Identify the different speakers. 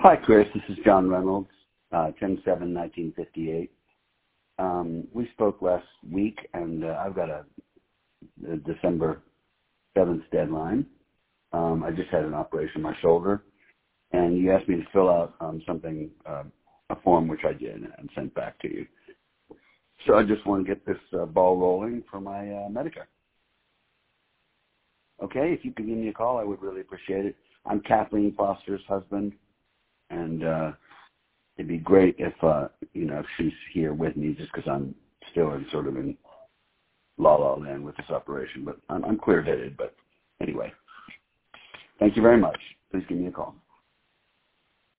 Speaker 1: Hi, Chris. This is John Reynolds, 10/7/1958. We spoke last week, and I've got a December 7th deadline. I just had an operation on my shoulder, and you asked me to fill out something, a form, which I did and sent back to you. So I just want to get this ball rolling for my Medicare. Okay, if you could give me a call, I would really appreciate it. I'm Kathleen Foster's husband, and it'd be great if if she's here with me, just because I'm still in la la land with this operation. But I'm clear-headed. But anyway, thank you very much. Please give me a call.